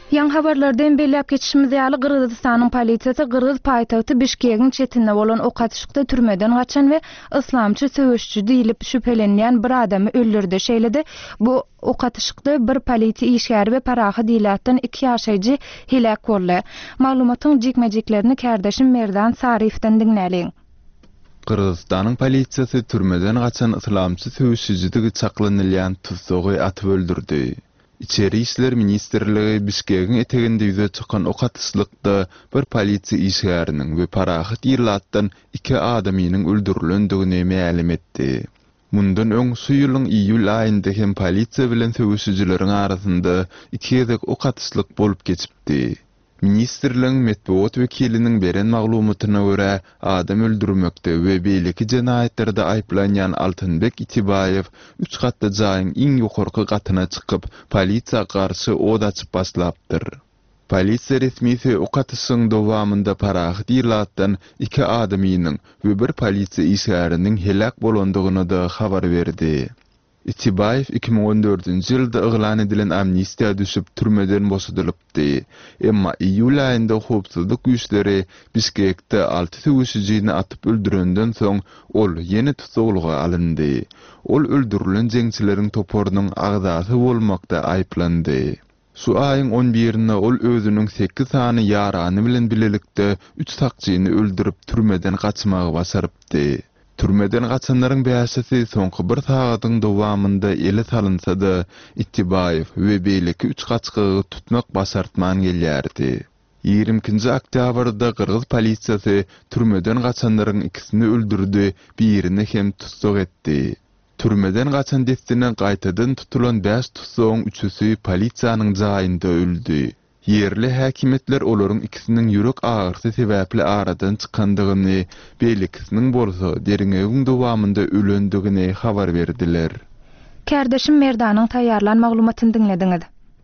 Yan habarlardan belläp geçişimiz ýaly Gyrgyzstanyň polisiýasy Gyrgyz paýtagty Bişkegiň çetinde bolan okaçykda türmeden gaçan we islamçy söwüşçü diýilip şüphelenýän bir adamy öldürdi. Şeýlede bu okaçykda bir polisiýa işgäri we paraha diýilýän 2 ýaşaýjy helak boldy. Maglumatyň jekmejeklerini kärdeşim Merdan Sarifden diňläliň. Gyrgyzstanyň polisiýasy türmeden gaçan islamçy söwüşçüdigi çaklanylýan tutsagy atyp öldürdi. İçeri İşler Ministerligi Bişkegiň eteginde ýüze çykan okatyslykda bir polisiýa işgäriniň we paraha diýilýän 2 adamynyň öldürilendigini ma'lum etdi. Mundan öň şu ýylyň iýul aýynda hem polisiýa bilen söwüşçüleriň arasynda 2 ýerlik okatyslyk bolup geçipdi. Ministerligiň medeniýet wekiliniň beren maglumatyna görä, adam öldürmekde we beýleki jenaýatlerde aýplanýan Altynbek Itibayew 3 gatly jaýyň iň ýokarky gatyna çykyp, polisiýa garşy od açyp başlapdyr. Polisiýa resmiýeti okatysyň dowamında paraha diýilýän 2 adamynyň we bir polisiýa işgäriniň helak bolandygyny da habar berdi. Itibayew 2014-nji ýylda yglan edilen amnistiýa düşüp türmeden boşadylypdy. Emma iýul aýynda howpsuzlyk güýçleri Bişkekde 6 söwüşçüni atyp öldürenden soň ol ýene tutukluga alyndy. Ol öldürilen jeňçileriň toporunyň agdasy bolmakda aýplandy. Şu aýyň 11-nde ol özüniň 8 sany ýarany bilen bilelikde 3 sakçyny öldürüp türmeden gaçmagy başarypdy. Türmeden gaçanlaryň bäşesi soňky bir sagatyň dowamında ele salynsa da Itibayew we beýleki 3 gaçkygy tutmak başartman gelýärdi. 22-nji oktýabrda Gyrgyz polisiýasy türmeden gaçanlaryň ikisini öldürdi, birini hem tutsak etdi. Türmeden gaçan destine gaýtadan tutulan 5 tutsagyň 3-üsi polisiýanyň jaýynda öldü. Yerli häkimetler olaryň ikisiniň ýürek ağrysy sebäpli aradan çykandygyny, beýlikisiniň bolsa deriňegiň dowamında ölendigini habar berdiler. Kärdeşim Merdanyň taýýarlan maglumatyny dinlediňiz.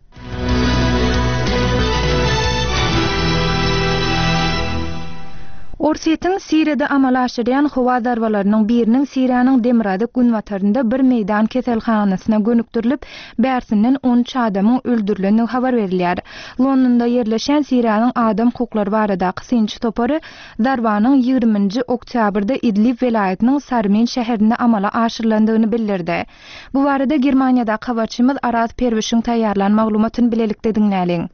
Orsiýetiň Siriýada amal aşyrýan howa darwalarynyň biriniň Siriýanyň Demirada günwatarynda bir meýdan keselhanasyna gönükdirilip, bärsinden 13 adamyň öldürilendigini habar berilýär. Londonda ýerleşen Siriýanyň adam hukuklary baradaky synçy topary darwanyň 20-nji oktýabrda Idlib welaýatynyň Sarmin şäherinde amala aşyrylandygyny bildirdi. Bu barada Germaniýada habarçymyz Aras Perwişiň taýýarlan maglumatyny bilelikde diňläliň.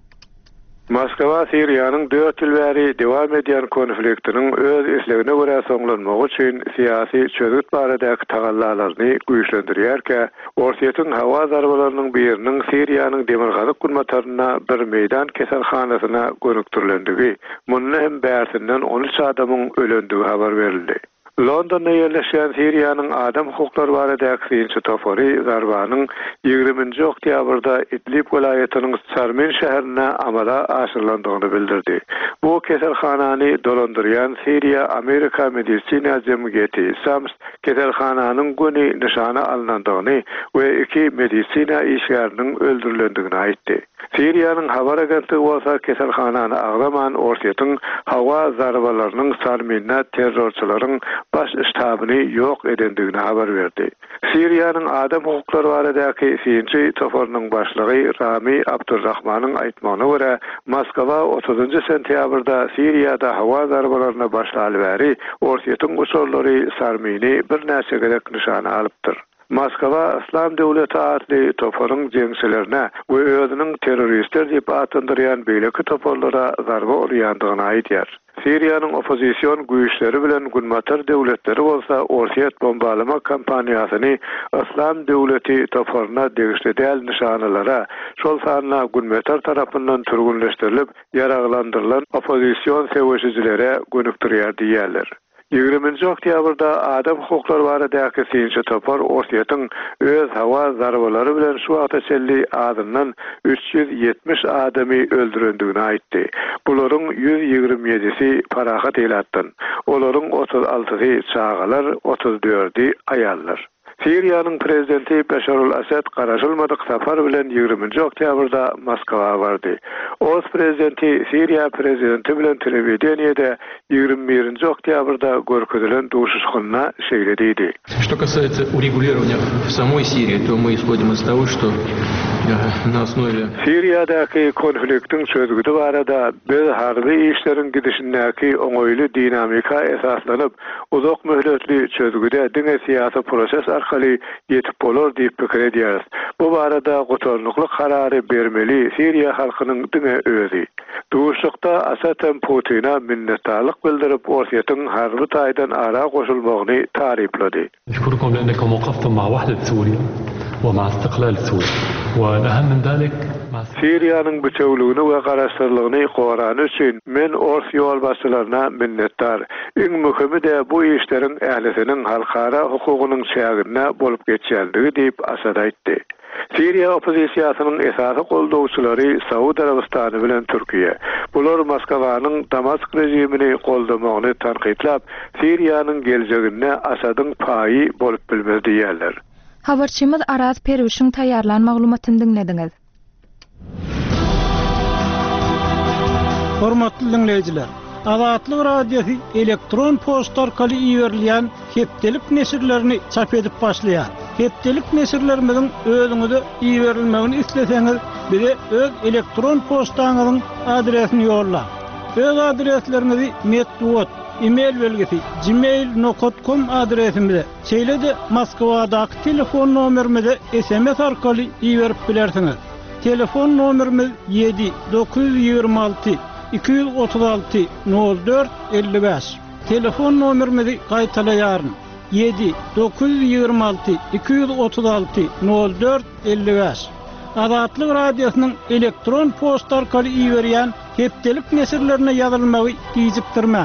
Moskwa Siriýanyň 4 ýyl bäri dewam edýän konfliktiniň öz eslegine görä soňlanmagy üçin syýasy çözüm baradaky tagallalaryny güýçlendirýärkä, Orsiýetiň hawa zarwalarynyň biriniň Siriýanyň Demirgazyk günwataryna bir meýdan keselhanasyna gönükdirilendigi, muny hem bärsinden 13 adamyň ölendigi habar berildi. Londonda ýerleşen Siriýanyň adam hukuklary baradaky synçy topary zarwanyň 20-nji oktýabrda Idlib welaýatynyň Sarmin şäherine amala aşyrylandygyny bildirdi. Bu keselhanany dolandyrýan Siriýa Amerika Medisina Jemgyýeti SAMS keselhananyň güni nişana alınandygyny we 2 medisina işgäriniň öldürilendigini aýtdy. Siriýanyň habar agentlygy bolsa keselhanany agdaman Orsiýetiň hawa zarwalarynyň Sarminna terrorçylaryň baş ştabyny ýok edendigini habar berdi. Siriýanyň adam hukuklary baradaky synçy toparynyň başlygy Rami Abdurrahmanyň aýtmagyna görä, Moskwa 30-njy sentýabrda Siriýada hawa zarwalaryna başlaly bäri Orsiýetiň uçurlary Sarmini bir näçe gerek nişana alypdyr. Moskwa İslam Döwleti adly toparyň jeňçilerine we özüniň terroristler diýip atandyrýan beýleki toparlara zarba urýandygyny aýdýar. Siriýanyň opozisiýon güýçleri bilen günwatar döwletleri bolsa Orsiýet bombalama kampaniýasyny İslam Döwleti toparyna degişledäl nişanalara, şol sanyna günwatar tarapyndan türgünleşdirilip ýaraglandyrylan opozisiýon söwüşçülere gönükdirýär diýerler. 20-nji oktýabrda adam hukuklary baradaky synçy topar Orsiýetiň öz hawa zarwalary bilen şu wagtçely adamdan 370 adamy öldürendigini aýtdy. Bularyň 127-si parahat eýlätdi. Olaryň 36-sy çağalar, 34-i aýallar. Siriýanyň prezidenti Beşarul Asad garaşylmadyk sapar bilen 20 oktýabrda Moskwa bardy. Os prezidenti Siriýa prezidenti bilen telewideniyede 21 oktýabrda görkezelen duşuşgyna şeýlediydi. Что касается урегулирования в самой Сирии, то мы исходим из того, что на основе Siriýadaky konfliktiň çözgüdi barada biz harby işleriň gidişindäki oňoýly dinamika esaslanyp uzak möhletli çözgüde diňe syýasy proses arkaly ýetip bolar diýip pikir edýäris. Bu barada gotorlukly karary bermeli Siriýa halkynyň diňe özi. Duşukda Asad hem Putina minnetdarlyk bildirip ortaýatyň harby taýdan ara goşulmagyny taryplady. أشكركم لأنكم وقفتم مع وحدة سوريا ومع استقلال سوريا والأهم من ذلك Siriýanyň bütünlüğini we garaşdyrlygyny gorany üçin men ors ýol başçylaryna minnetdar. Iň möhimi de bu işleriň ählisiniň halkara hukugynyň şägirine bolup geçýändigi diýip Asad aýtdy. Siriýa opozisiýasynyň esasy goldawçylary Saud Arabistany bilen Türkiýe. Bular Moskwanyň Damask rejimini goldamagyny tanqidlap, Siriýanyň geljegine Asadyň paýy bolup bilmez diýerler. Habarçymyz Araz Perwişiň taýýarlan maglumatyny dinlediňiz. Hormatly dinleyijiler, Azatlyk radiosu elektron poçta arkaly iýerilýän hepdelik nesirlerini çap edip başlaýar. Hepdelik nesirlerimiň özüňize iýerilmegini isleseňiz, bize öz elektron poçtaňyzyň adresini ýolla. Öz adreslerinizi metduat, e-mail belgesi gmail.com adresimize, şeýle-de Moskwadaky telefon nomerimize SMS arkaly iýerip bilersiňiz. Telefon nomerimiz 7-926 236 04 55. Telefon nomerimizi gaýtalaýaryn. 7-926 236 04 55. Azatlyk radiosynyň elektron poçta arkaly iýerýän hepdelik nesirlerine ýazylmagy diýipdirmä.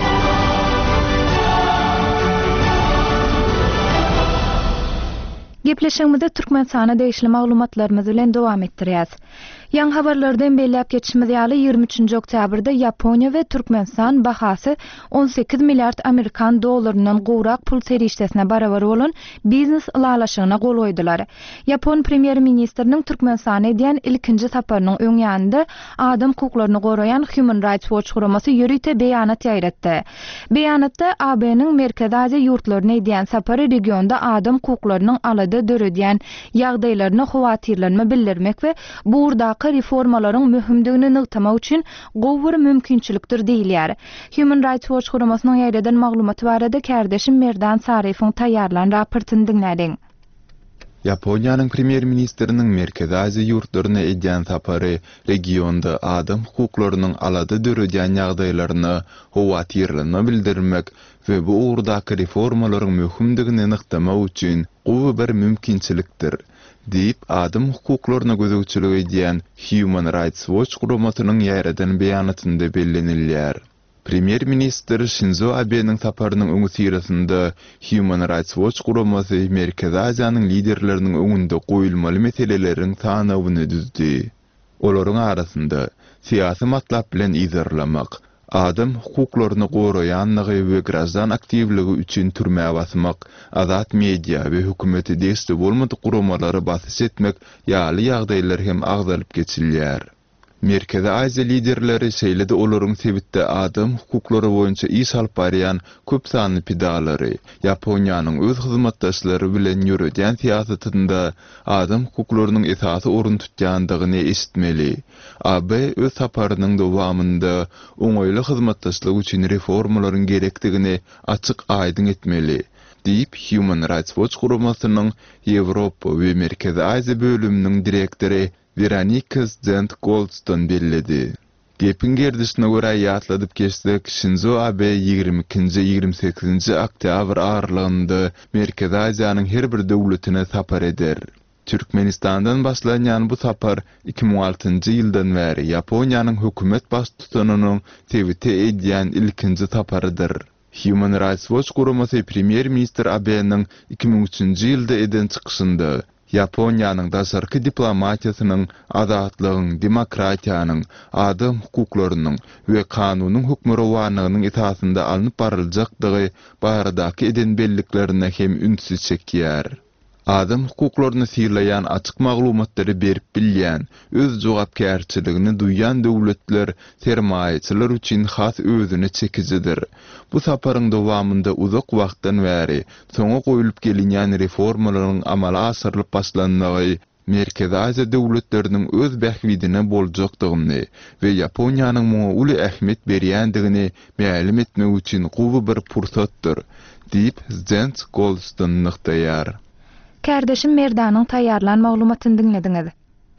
Gepleşigimizde Türkmenistana değişli maglumatlarymyz bilen dowam etdirýäs. Ýa habarlardan belläp geçişimiz ýaly 23 oktýabrda Ýaponiýa we Türkmenistan bahasy 18 milliard Amerikan dollarynyň gowrak pul serişdesine barabar bolan biznes ulalaşygyna gol goýdular. Ýapon premier ministriniň Türkmenistana edýän ilkinji saparynyň öňýände adam hukuklaryny gorayan Human Rights Watch guramasy ýürüte beýanat ýaýratdy. Beýanatda AB'niň Merkez Aziýa ýurtlaryna edýän sapary regionda adam hukuklarynyň alady döredýän ýagdaýlaryna howatyrlanma bildirmek we burda reformalaryň möhümdigini nygtamak üçin gowur mümkinçilikdir diýilýär. Human Rights Watch guramasynyn ýaýradan maglumaty barada kärdeşim Merdan Saryfoň taýýarlan raportyny dinlädiň. Yaponiýanyň premier ministriniň Merkez Aziýa ýurtlaryna edýän sapary regionda adam hukuklarynyň alady döredýän ýagdaýlaryny howatyrlanma bildirmek we bu urdaky reformalaryň möhümdigini nygtamak üçin gowy bir mümkinçilikdir diýip adam hukuklaryna gözegçilik edýän Human Rights Watch guramasynyň ýaýradan beýanatynda bellenilýär. Premier minister Shinzo Abe'niň saparynyň öňü sirasynda Human Rights Watch guramasy Merkez Aziýanyň liderleriniň öňünde goýulmaly meseleleriň tanawyny düzdi. Olaryň arasynda syýasy matlap bilen izarlamak, adam hukuklaryny goraýanlygy we grazdan aktivligi üçin türmäge basmak, azat media we hökümeti deste bolmadyk guramalary basys etmek ýaly ýagdaýlar hem agzalyp geçilýär. Merkez Aziýa liderleri şeýle-de olaryň sebitde adam hukuklary boýunça iş alyp barýan köp sanly pidalary, Yaponiýanyň öz hyzmatdaşlary bilen ýürüdýän syýasatynda adam hukuklarynyň esasy orun tutýandygyny eşitmeli. AB öz saparynyň dowamında oňoýly hyzmatdaşlyk üçin reformalaryň gerekdigini açyk aýdyn etmeli diýip Human Rights Watch guramasynyň Ýewropa we Merkez Aziýa bölüminiň direktori Veronika Zent-Goldstone belledi. Gepin gerdişine göre ýatladyp geçsek, Shinzo Abe 22-28 oktyabr aralygynda Merkez Aziýanyň her bir döwletine sapar eder. Türkmenistandan başlanýan bu sapar 2006-njy ýyldan bäri Yaponiýanyň hökümet baş tutanynyň tebite edýän ilkinji saparydyr. Human Rights Watch guramasy premier minister Abe'niň 2003-njy ýylda eden çykyşynda Yaponiýanyň daşarky diplomatiýasynyň azatlygyň, demokratiýanyň, adam hukuklarynyň we kanunyň hukmurawanlygynyň esasynda alınıp baryljakdygy baradaky eden belliklerine hem ünsüz çekýär. Adam hukuklaryny sirleýän açyk maglumatlary berip bilýän, öz jogapkärçiligini duýan döwletler sermaýeçiler üçin has özüne çekijidir. Bu saparyň dowamında uzak wagtdan bäri soňa goýulyp gelinýän reformalaryň amala asyrylyp başlanmagy Merkezi Aziya döwletleriniň öz bähwidine boljakdygyny we Yaponiýanyň muňa uly ähmiýet berýändigini ma'lum etmek üçin gowy bir pursatdyr, diýip Jens Goldstein nykdaýar. Kardeşim Merdanyň taýýarlan maglumatyny dinlediňiz.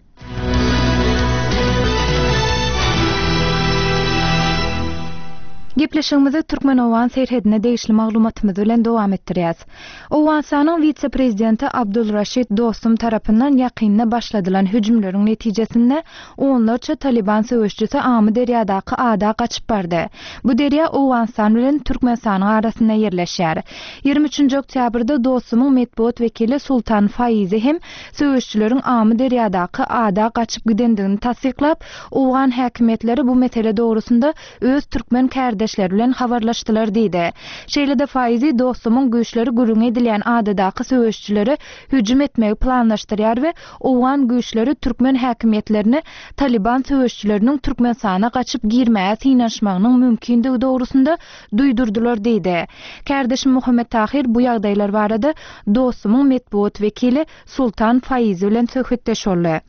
Gepleşigimizi Türkmenowan serhedine degişli maglumatymyz bilen dowam etdirýäs. Owensanyň vice-prezidenti Abdulraşid Dostum tarapyndan ýakynda başladylan hüjümleriň netijesinde onlarça Taliban söwüşçüsi Amy Deryadaky ada gaçyp bardy. Bu derya Owensan bilen Türkmenistanyň arasynda ýerleşýär. 23 oktýabrda Dostumyň medpuat wekili Sultan Faizi hem söwüşçüleriň Amy Deryadaky ada gaçyp gidendigini tasdiklap, Owgan häkimetleri bu mesele dogrusunda öz türkmen kardeşleri bilen habarlaşdylar diýdi. Şeýlede Faizi Dostumyň güýçleri gürüň edilýän adadaky söwüşçüleri hüjüm etmegi planlaşdyrýar we Owgan güýçleri türkmen häkimetlerini Taliban söwüşçüleriniň Türkmenistana gaçyp girmäge synaşmagynyň mümkindigi dogrusunda duýdurdylar diýdi. Kardeşim Muhammed Tahir bu ýagdaýlar barada Dostumyň medpuat wekili Sultan Faizi bilen söhbetleşýärler.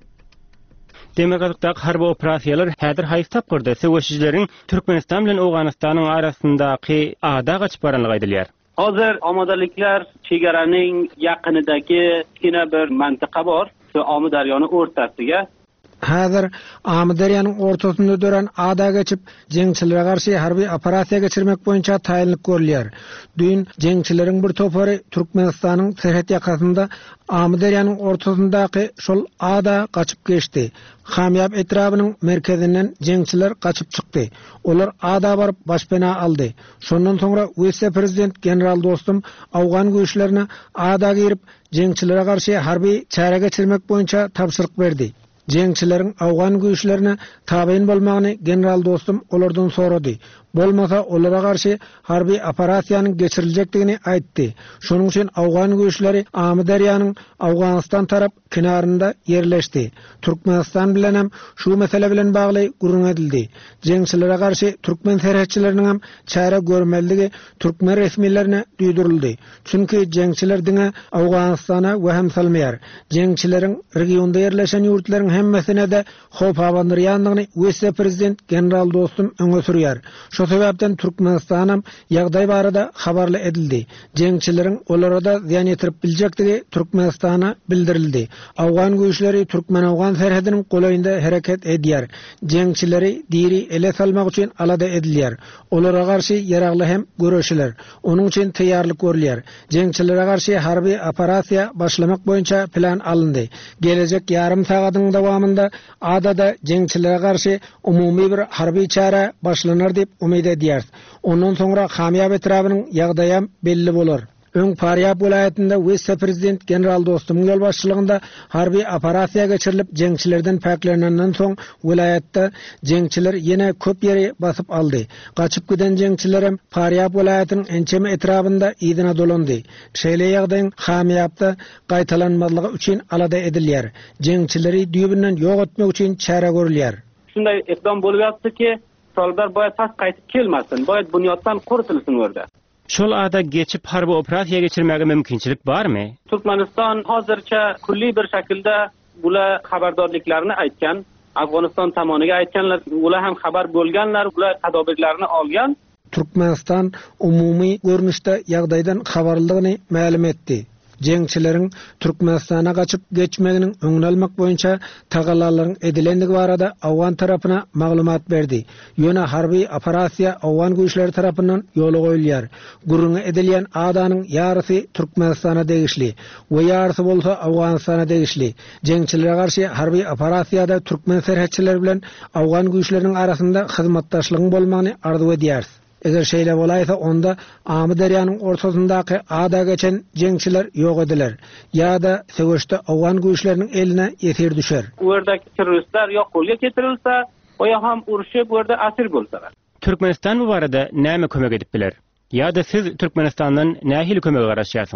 Demokratik harby operasiýalar häzir haýys tapgyrdy. Söwüşçüleriň Türkmenistan bilen Owganystanyň arasyndaky ada gaçyp baranlygy aýdylýar. Hazır amadalikler çegaranyň ýakynydaky kina bir mantyka bar. Şu Amy daryany ortasyga. Hazır Amy daryanyň ortasynda dören ada geçip jeňçilere garşy harby operasiýa geçirmek boýunça taýinlik görülýär. Dün jeňçileriň bir topary Türkmenistanyň serhet ýakasynda Amy daryanyň ortasyndaky şol ada gaçyp geçdi. Hamyap etrabynyň merkezinden jeňçiler gaçyp çykdy. Olar ada baryp başpena aldy. Şondan soňra vice-prezident general Dostum Awgan güýçlerini ada girip jeňçilere garşy harby çara geçirmek boýunça tapşyryk berdi. Jeňçileriň Awgan güýçlerine tabeýin bolmagyny general Dostum olardan sorady. Bolmasa olara garşy harby operasiýanyň geçiriljekdigini aýtdy. Şonuň üçin Awgan güýçleri Amy daryanyň Awganistan tarap kinarynda ýerleşdi. Türkmenistan bilen hem şu mesele bilen bagly gurrun edildi. Jeňçilere garşy türkmen serhetçileriniň hem çara görmeldigi türkmen resmiýetlerine duýduruldy. Çünki jeňçiler diňe Awganistana wehem salmaýar. Jeňçileriň regionda ýerleşen ýurtlaryň hemmesine de hop abandyrýandygyny vice-prezident general Dostum öňe sürýär. Şu sebäpden Türkmenistanam ýagdaý barada habarly edildi. Jeňçileriň olara da ziýan ýetirip biljektigi Türkmenistana bildirildi. Awgan güýçleri Türkmen-Awgan serhediniň golaýynda hereket edýär. Jeňçileri diri ele salmak üçin alada edilýär. Olara garşy ýaragly hem göreşiler. Onuň üçin taýýarlyk görülýär. Jeňçilere garşy harby operasiýa başlamak boýunça plan alındy. Gelecek ýarym sagatyň dowamında adada jeňçilere garşy umumy bir harby çara başlanar diýip umyt edýär. Ondan soňra hamyap etrabynyň ýagdaýy belli bolar. Öň Faryab vilayetinde vice-prezident general Dostumyň ýol başçylygynda harby operasiýa geçirilip jeňçilerden päklenenden soň vilayetde jeňçiler ýene köp ýeri basyp aldy. Gaçyp giden jeňçiler hem Faryab vilayetiniň ençeme etrabynda ýygyna dolandy. Şeýle ýagdaýyň hamyapda gaýtalanmalygy üçin alada edilýär. Jeňçileri düýbinden ýok etmek üçin çara görülýär. Şunday ekdam bolup ýatdyky, sollar boýat tas gaýtyp kelmesin, boýat bunyatdan kurtulsun gördi. Şol ada geçip harby operasiýa geçirmäge mümkinçilik barmy? Türkmenistan hazırça kulli bir şekilde bula habardarlyklaryny aýtgan, Awganistan tomoniga aýtganlar, ular hem habar bolganlar, ular tadbirlerini algan. Türkmenistan umumy görnüşde ýagdaýdan habarlygyny ma'lum etdi. Jeňçileriň Türkmenistana gaçyp geçmeginiň öňüne almak boýunça tagallalaryň edilendigi barada Awgan tarapyna maglumat berdi. Ýöne harby operasiýa Awgan güýçleri tarapyndan ýola goýulýar. Gurrun edilýän adanyň ýarysy Türkmenistana degişli we ýarysy bolsa Awganistana degişli. Jeňçilere garşy harby operasiýada türkmen serhetçileri bilen Awgan güýçleriniň arasynda hyzmatdaşlygyň bolmagyny arzu edýär. Eger şeýle bolaýsa onda Amy daryanyň ortasyndaky ada geçen jeňçiler ýok ediler. Ýa-da söwüşde Awgan güýçleriniň eline ýetir düşer. Buradaki teröristler ýok bolýa getirilse, oýa ham uruşyp burada asir bolsalar. Türkmenistan bu barada näme kömek edip biler? Ýa-da siz Türkmenistandan nähili kömek garaşýarsyňyz?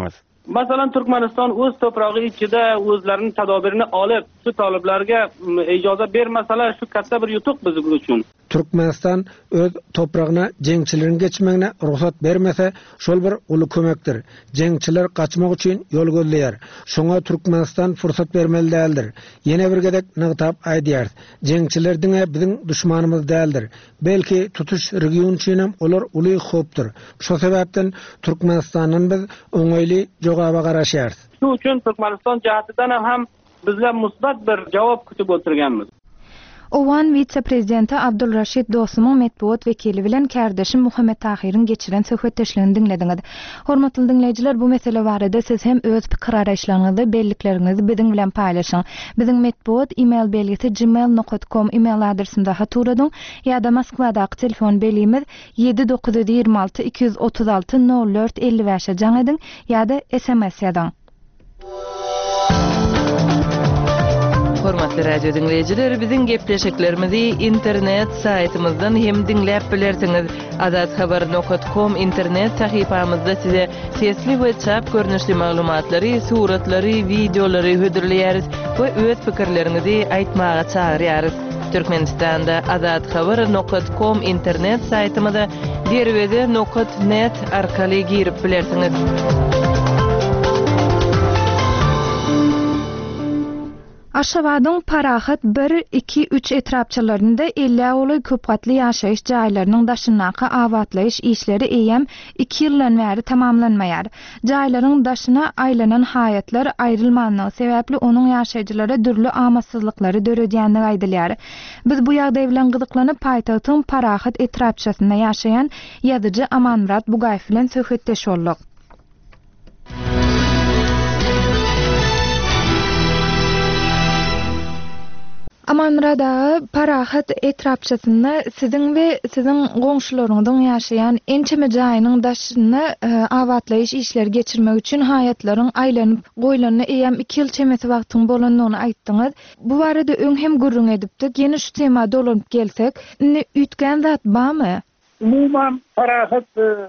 Masalan, Turkmaniston o'z to'prog'i ichida o'zlarining tadbirini olib, shu talablarga ijozat bermasalar, shu katta bir yutuq biz uchun. Turkmeniston öz toprağına jengçilerin geçmegine ruhsat bermese, şol bir ulu kömekdir. Jengçiler kaçmak için yol gözleýär. Şoňa Turkmeniston fursat bermeli däldir. Ýene bir gedek nygtap aýdýar. Jengçiler diňe biziň düşmanymyz däldir. Belki tutuş region üçin olar uly hopdur. Şo sebäpden Turkmenistanyň biz oňaýly jogaba garaşýar. Şu üçin Turkmeniston jihatidan hem bizga musbat bir jogap kütüp oturganmiz. Owan vice-prezidenti Abdulraşid Dostumyň metbuat wekili bilen kardeşim Muhammed Tahirin geçiren söhbetdeşlerini dinlediňiz. Hormatly dinleýijiler, bu mesele barada siz hem öz pikir araýşlaryňyzy, belliklerinizi biziň bilen paýlaşyň. Biziň metbuat email belgisi gmail.com email adresinde haturadyň ýa-da Moskwadaky telefon belimiz 7926 236 04 55 jaň ediň ýa-da SMS ýazyň. Hormatly radio dinleyijiler, biziň gepleşiklerimizi internet saytymyzdan hem dinläp bilersiňiz. azathabar.com internet sahypamyzda size sesli we çap görnüşli maglumatlary, suratlary, videolary hödürleýäris we öz pikirlerinizi aýtmaga çağırýarys. Türkmenistanda azathabar.com internet saytymyza derwede.net arkaly girip bilersiňiz. Aşgabatyň Parahat 1-2-3 etrapçylarynda 50 oly köpgatly ýaşaýyş jaýlarynyň daşynaky awatlaýyş işleri eýem 2 ýyldan bäri tamamlanmaýar. Jaýlaryň daşyna aýlanan haýatlar aýrylmanyny sebäpli onuň ýaşaýjylara dürli amatsızlyklary döredýändigi aýdylýar. Biz bu ýagdaý bilen gyzyklanyp paýtagtyň Parahat etrapçysynda ýaşaýan ýazyjy Amanmurat Bugaýew bilen söhbetdeş boldyk. Amanmurada Parahat etrapçysynda siziň we siziň goňşularyňyň ýaşaýan ençeme jaýynyň daşyny awatlaýyş işleri geçirmek üçin haýatlaryň aýlanyp goýlanyny eýem 2 ýyl çemesi wagtyň bolanyny aýtdyňyz. Bu barada öň hem gurrun edipdi. Ýene şu temada dolanyp gelsek, ütgen zat barmy? Umuman Parahat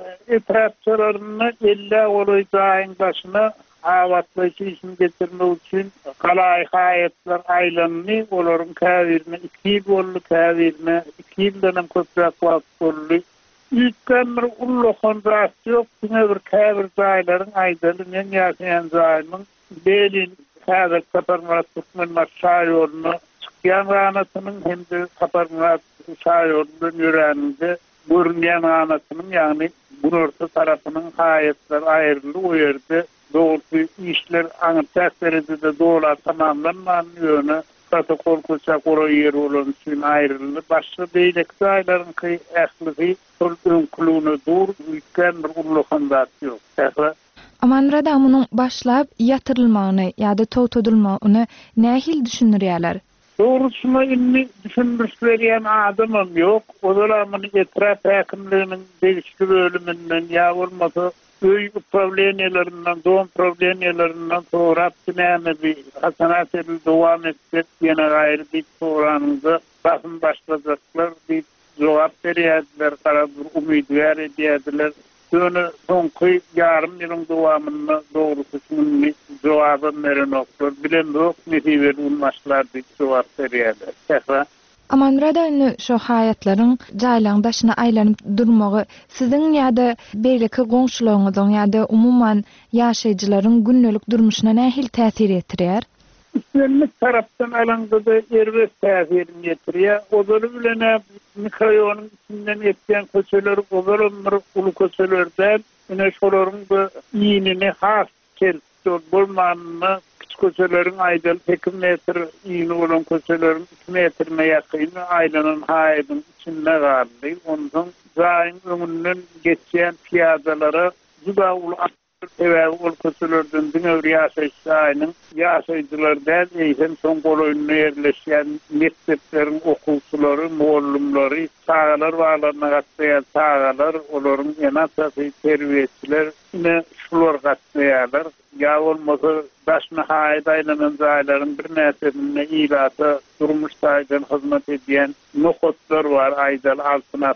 etrapçylaryny 50 oly jaýyň daşyna awatlaýyş işini geçirmek üçin galay haýatlar aýlanyny olaryň käbirine 2 ýyl boldy, käbirine 2 ýyldan köpräk wagt boldy. Ütken bir ulluğun rast ýok, ýene bir käbir jaýlaryň aýdalyny ýaşaýan jaýynyň belin käbir Taparmurat Türkmenler şaýoruny çykýan ranatynyň hem-de Taparmurat şaýoruny ýöräninde görünýän ranatynyň, ýagny Burorta tarapynyň haýatlar aýryly ýerde doğru işler anıtlarında da doğru tamamlanman yönü protokol koçak oraya yer olan için ayrıldı. Başka beylek sayıların ki ehliği ön kulunu dur, ülken bir ulluğunda yok. Amanmurada munun başlap yatırılmağını ya da totodulmağını nähil düşünürýärler? Doğrusuna inni düşünmüşleryen adamım yok. Odalamın etraf hakimliğinin değişti bölümünden ya olmasa öy problemlerinden, doğum problemlerinden sonra tünemi bir hasanat edil devam etsek yine gayrı bir soranında bakın başlayacaklar bir cevap veriyediler, karadır umid veriyediler. Sonra sonku yarım yılın devamında doğrusu şimdi cevabı verin oklar. Bilen yok neti verilmişler bir cevap veriyediler. Amanmurada şu haýatlaryň jaýlaryň daşyna aýlanyp durmagy siziň ýa-da beýleki goňşularyňyň ýa-da umuman ýaşaýjylaryň günnelik durmuşyna nähil täsir etdirýär? Üstünlük tarapdan alanda da erbes täsirini getirýär. Oları bilen mikroýonyň içinden etken köçeler, oları ulu köçelerden ine şolaryň da ýynini has kelip bolmanyny köçelerin aýdaly 2 metr ýyny bolan köçelerin 2 metrine ýakyn aýlanan haýatyň içinde gardy. Ondan jaýyň öňünden geçýän piýadalara juda uly sebäbi ol köçelerden diňe ýaşaýyşynyň ýaşaýjylardan eýsem soň goloýuny ýerleşýän mektepleriň okuwçylary, muallimleri, çağalar barlaryna gatnaşýan çağalar, olaryň ýa-da terbiýetçiler ine şular gatnaşýarlar. Ya olmasa başna haýat aýlanan jaýlaryň bir näsesine ilata durmuş taýdan hyzmat edýän nokotlar bar, aýdal altynahır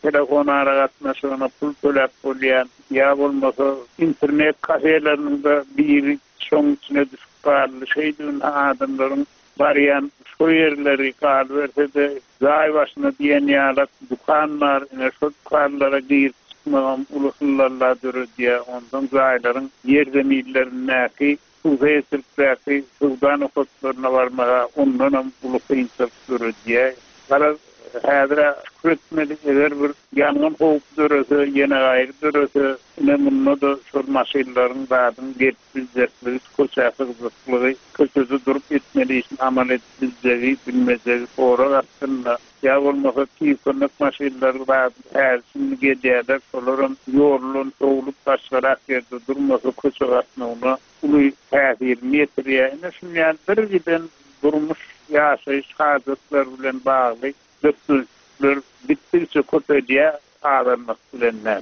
telefon aragatmasyna pul töläp bolýan, ýa bolmasa internet kafelerinde bir şoň içine düşüp barly şeýdin adamlaryň barýan şu yerleri kalberse zay başına diýen ýalat dukanlar, ine şu dukanlara girip çıkmagam uluslarla dörediye ondan zaýlaryň ýerde millerindäki suwetlikleri suwdan okutlarına varmaga ondan ulusynçylyk dörediye. Gara häzir küretmeli eger bir ýangyn howp dörese, ýene gaýry dörese, ine munna da şu maşinlaryň badyň getdirjekleri, koçakyzlygy, köçüzi durup etmeli işin amal etdirjegi, bilmejegi, ora gatynda. Ya bolmasa tiykonak maşinlar var, her şimdi gediýärler, şolaryň ýorulun soğulup taşlarak ýerde durmasa köçe gatnagyna uly täsir metriýa, ine şundan bir giden durmuş ýaşaýyş hadytlar bilen bagly döpsüzler bitdirçe köpediýär adamlar bilen.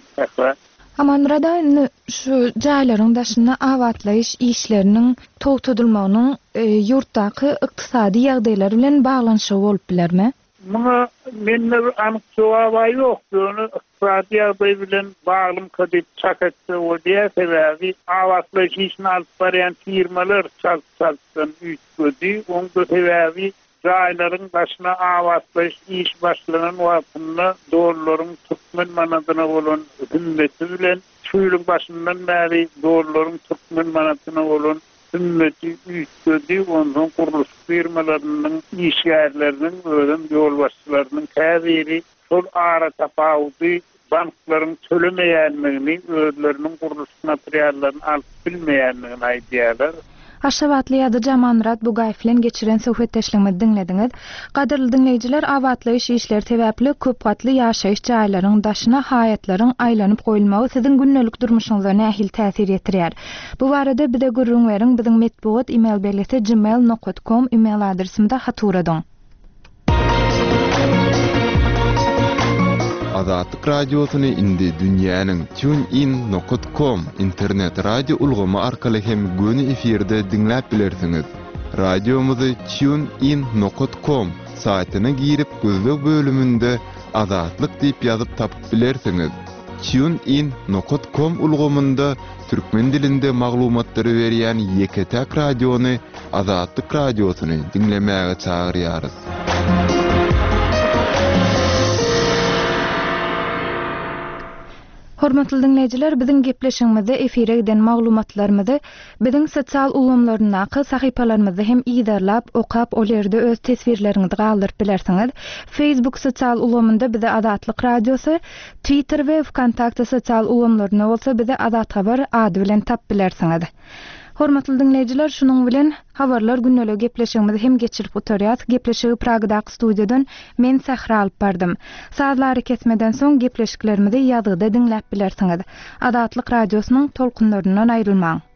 Amanrada şu jaýlaryň daşyna awatlaýyş işleriniň togtudylmagynyň ýurtdaky ykdysady ýagdaýlar bilen baglanyşy bolup bilermi? Buna menne anyk jogaby ýok. Ony ykdysady ýagdaý bilen baglym kadyp çakatsa bolýar sebäbi awatlaýyş işini alyp barýan firmalar çalsan üýtgedi. Onda sebäbi jaýlaryň başyna awatlaýyş iş başlanan wagtynda dollarlaryň türkmen manatyna bolan hümmeti bilen şuýlyň başyndan bäri dollarlaryň türkmen manatyna bolan hümmeti üýtgedi. Ondan kuruluş firmalarynyň işgärleriniň öňden ýol başçylarynyň käbiri şol ara tapawdy banklaryň tölemeýänligini, özleriniň kuruluş materiallaryny alyp bilmeýänligini aýdýarlar. Aşabatly ýa-da Jamanrat bu gaýflen geçiren söhbetdeşligimi dinlediňiz. Gaderly dinleýijiler, awatlaýyş işleri sebäpli köp gatly ýaşaýyş jaýlaryň daşyna haýatlaryň aýlanyp goýulmagy siziň günnelik durmuşyňyza nähil täsir etdirýär. Bu barada bize gurrun beriň, biziň metbuat email belgesi gmail.com email adresimde haturadyň. Azatlyk radiosyny indi dünýäniň tunein.com internet radio ulgamy arkaly hem göni efirde dinläp bilersiňiz. Radiomuzy tunein.com saýtyna girip gözlük bölüminde Azatlyk diýip ýazyp tapyp bilersiňiz. tunein.com ulgamynda türkmen dilinde maglumatlary berýän ýeketäk radiony Azatlyk radiosyny dinlemäge çagyrýarys. Hormatly dinleyijiler, biziň gepleşigimizde efire giden maglumatlarymyzy biziň sosial ulamlarynaky sahypalarymyzda hem ýydarlap, okap, olerde öz tesbirleriňizi galdyryp bilersiňiz. Facebook sosial ulamynda bize Azatlyk Radiosy, Twitter we Wkontakte sosial ulamlaryna bolsa bize Azat Habar ady bilen tap bilersiňiz. Hormatly dinleyijiler, şunuň bilen habarlar günnelik gepleşigimizi hem geçirip oturýar. Gepleşigi Pragdaky studiýadan men Sahra alyp bardym. Saýtlary kesmeden soň gepleşiklerimizi ýazyda dinläp bilersiňiz. Azatlyk Radiosynyň tolkunlaryndan aýrylmaň.